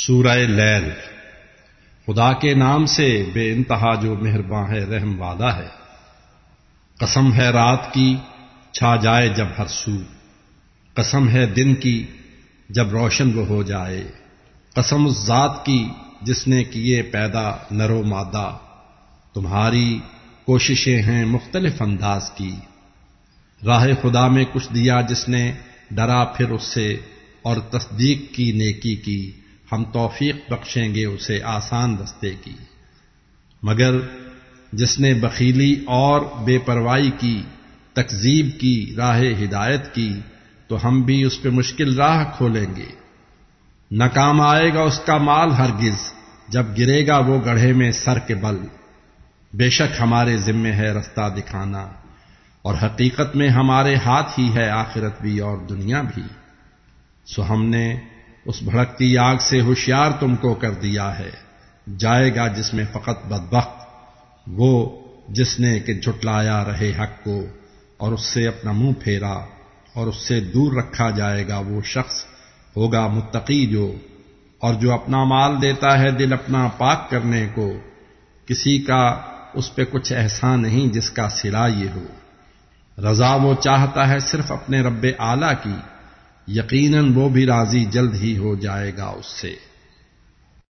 سورہ لیل۔ خدا کے نام سے بے انتہا جو مہرباں ہے، رحم والا ہے۔ قسم ہے رات کی چھا جائے جب ہر سو، قسم ہے دن کی جب روشن وہ ہو جائے، قسم اس ذات کی جس نے کیے پیدا نر و مادہ، تمہاری کوششیں ہیں مختلف انداز کی۔ راہ خدا میں کچھ دیا جس نے، ڈرا پھر اس سے اور تصدیق کی نیکی کی، ہم توفیق بخشیں گے اسے آسان رستے کی۔ مگر جس نے بخیلی اور بے پروائی کی، تکذیب کی راہ ہدایت کی، تو ہم بھی اس پہ مشکل راہ کھولیں گے۔ نہ کام آئے گا اس کا مال ہرگز، جب گرے گا وہ گڑھے میں سر کے بل۔ بے شک ہمارے ذمے ہے رستہ دکھانا، اور حقیقت میں ہمارے ہاتھ ہی ہے آخرت بھی اور دنیا بھی۔ سو ہم نے اس بھڑکتی آگ سے ہوشیار تم کو کر دیا ہے، جائے گا جس میں فقط بدبخت وہ جس نے کہ جھٹلایا رہے حق کو اور اس سے اپنا منہ پھیرا، اور اس سے دور رکھا جائے گا وہ شخص ہوگا متقی جو، اور جو اپنا مال دیتا ہے دل اپنا پاک کرنے کو، کسی کا اس پہ کچھ احسان نہیں جس کا صلہ یہ ہو۔ رضا وہ چاہتا ہے صرف اپنے رب اعلیٰ کی، یقیناً وہ بھی راضی جلد ہی ہو جائے گا اس سے۔